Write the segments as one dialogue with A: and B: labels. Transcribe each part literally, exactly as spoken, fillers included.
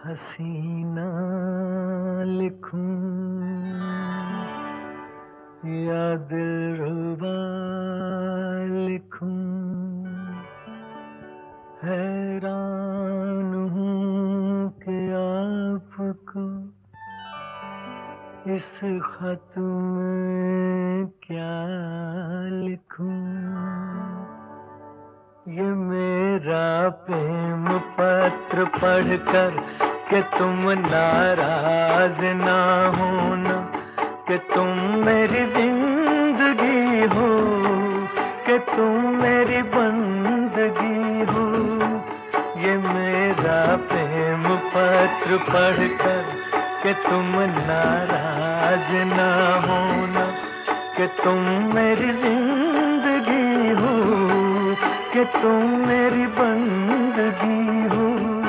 A: हसीना लिखूं या दिलरुबा लिखूं, हैरान हूँ कि आपको इस खत में क्या लिखूं। ये मेरा प्रेम पत्र पढ़कर कि तुम नाराज ना होना, कि तुम मेरी जिंदगी हो, कि तुम मेरी बंदगी हो। ये मेरा प्रेम पत्र पढ़कर कि तुम नाराज ना होना, कि तुम मेरी जिंदगी हो, कि तुम मेरी बंदगी हो।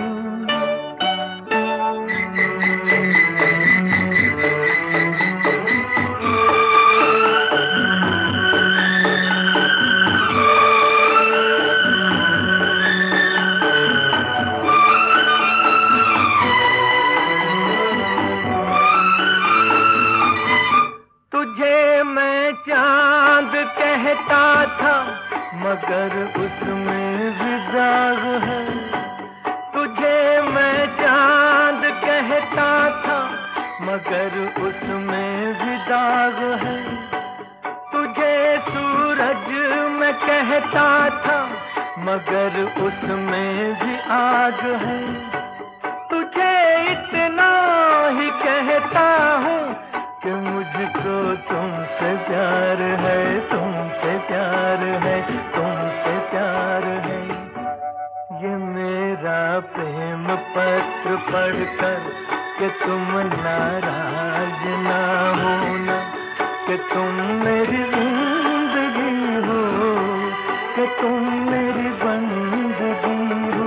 A: तुझे मैं चांद कहता था मगर उसमें भी दाग है। तुझे मैं चांद कहता था मगर उसमें भी दाग है। तुझे सूरज मैं कहता था मगर उसमें भी आग है। तुझे इतना ही कहता हूँ कि मुझको तुमसे प्यार है, तुमसे प्यार है, तुमसे प्यार है। ये मेरा प्रेम पत्र पढ़कर कि तुम नाराज ना होना, कि तुम मेरी जिंदगी हो, कि तुम मेरी बंदगी हो।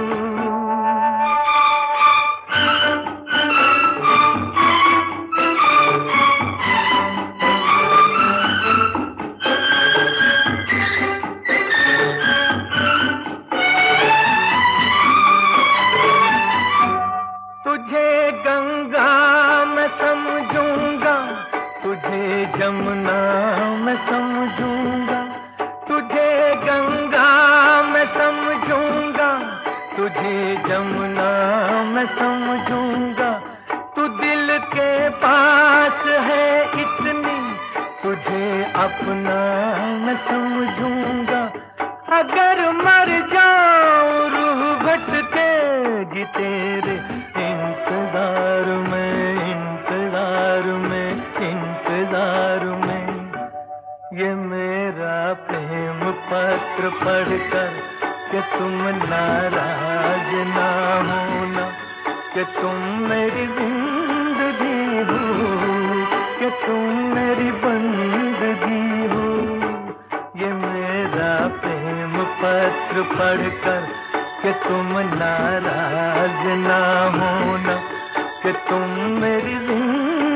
A: तुझे गंगा मैं समझूंगा, तुझे जमुना मैं समझूंगा। तुझे गंगा मैं समझूंगा, तुझे जमुना मैं समझूंगा। तू दिल के पास है इतनी, तुझे अपना मैं समझूंगा। अगर मर जाऊं रूह भटकेगी तेरे इंतजार में, इंतजार में, इंतजार में। ये मेरा प्रेम पत्र पढ़कर कि तुम नाराज ना होना, कि तुम मेरी जिंदगी हो, कि तुम मेरी बंदगी हो। ये मेरा प्रेम पत्र पढ़कर कि तुम नाराज ना होना, कि तुम मेरी जिंदगी